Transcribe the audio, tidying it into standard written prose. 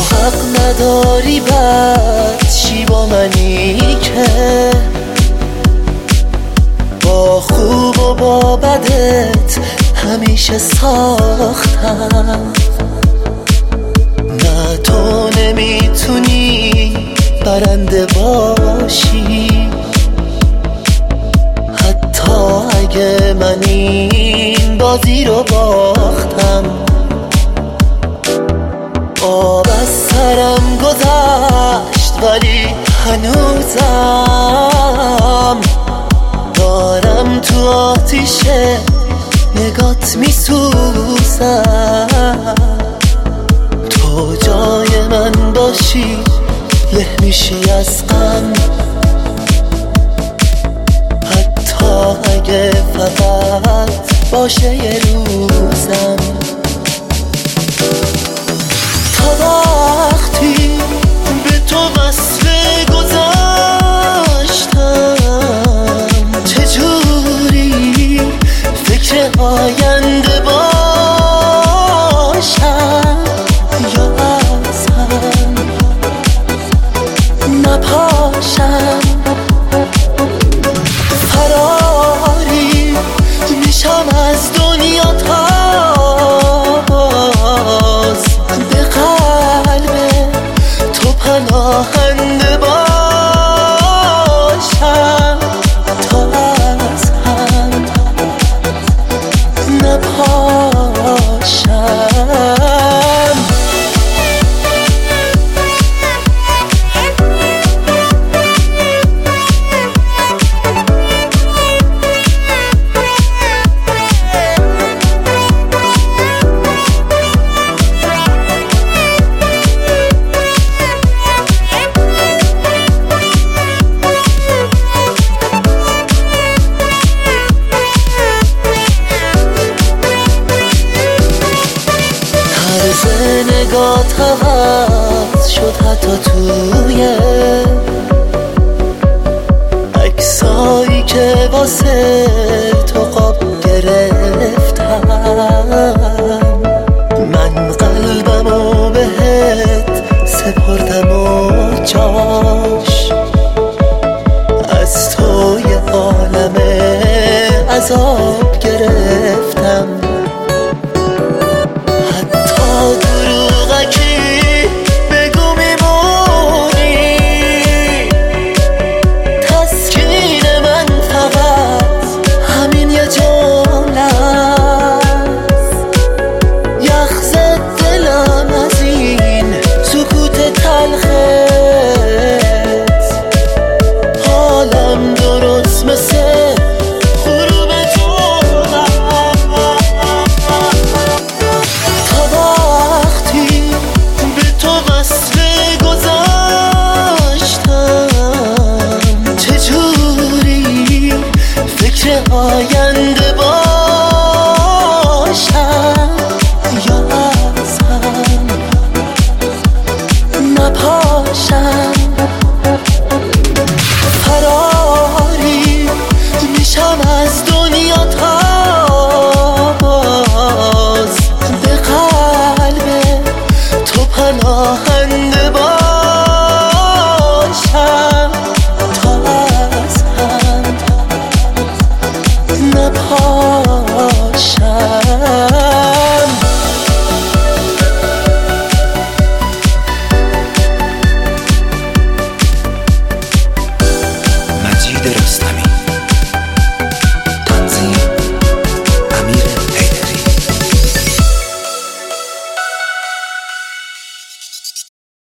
حق نداری بد چی با منی که با خوب و با بدت همیشه ساختم. نه تو نمیتونی برنده باشی حتی اگه من این بازی رو باختم. آب از سرم گذشت ولی هنوزم دارم تو آتیش نگات میسوزم. تو جای من باشی له میشی از غم حتی اگه فقط باشه یه روزم. تا وقتی به تو وصل گذاشتم چجوری فکر آینده باشم یا از هم نپاشم. فراری میشم از دنیا تا باز به قلب تو پناهنده باشم تا از هم نپاشم. نگات عوض شد حتی توی عکسایی که واسه تو قاب گرفتم. من قلبمو بهت سپردم و جاش از تو یه عالم عذاب گرفتم. آینده باشم یا از هم نپاشم.